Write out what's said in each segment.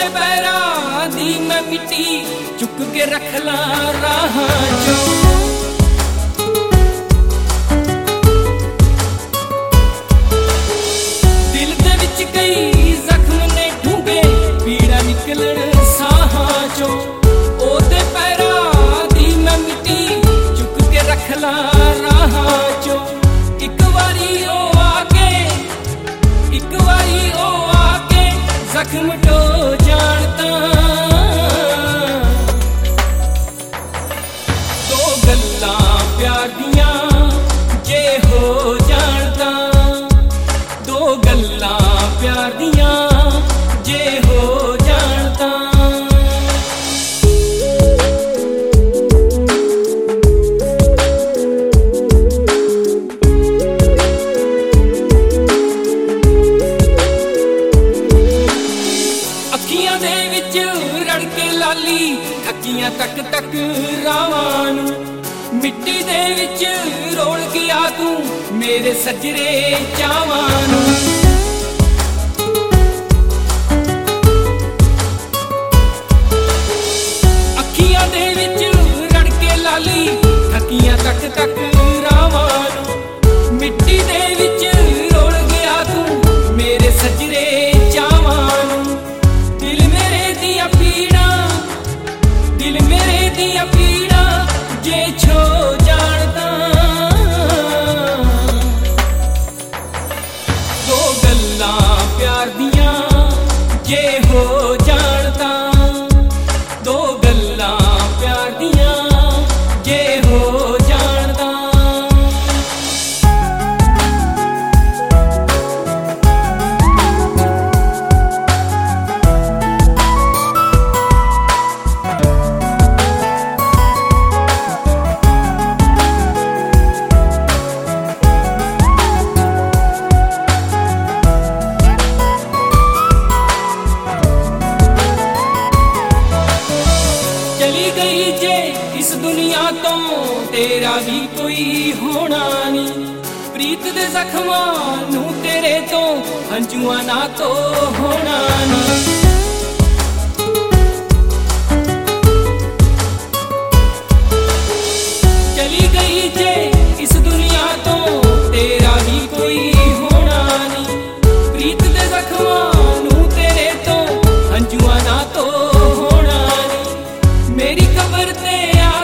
ओदे पैरां दी मैं मिट्टी चुक के रख ला राहां चों। दिल दे विच कई जख्म ने ढूंगे पीड़ा निकलन साहां चों। ओदे पैरां दी मैं मिट्टी चुक के रख ला राहां चों। एक वारी ओ आके जख्म टो जानता। दो गल्लां प्यार दियां जे हो जानता। दो गल्लां प्यार दियां जे हो जानता। अखियां दे विच रड़के लाली थकियां तक तक रावां नूं। मिट्टी दे विच रोल गया तू मेरे सजरे चावां नूं। अखियां दे विच रड़के लाली थकियां तक तक रावां नूं। मिट्टी दे विच रोल गया तू मेरे सजरे चावां नूं। दिल मेरे दिया पीड़ा जे छो जानता। दो गल्लां प्यार दियां जे हो जानता। दो गल्लां प्यार दियां जे हो जानता। चली गई जे इस दुनिया तो तेरा भी कोई होना नहीं। प्रीत दे जख्मां नूं तेरे तो हंजुआं ना तो होना नहीं। चली गई जे इस दुनिया तो तेरा भी कोई होना नहीं। प्रीत दे जख्मां नूं तेरे तो हंजुआं ना तो होना नहीं। मेरी कब्र ते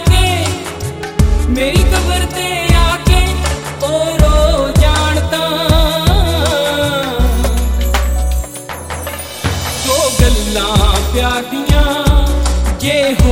आके ओ रो जानता। दो गल्लां प्यार दियां जे हो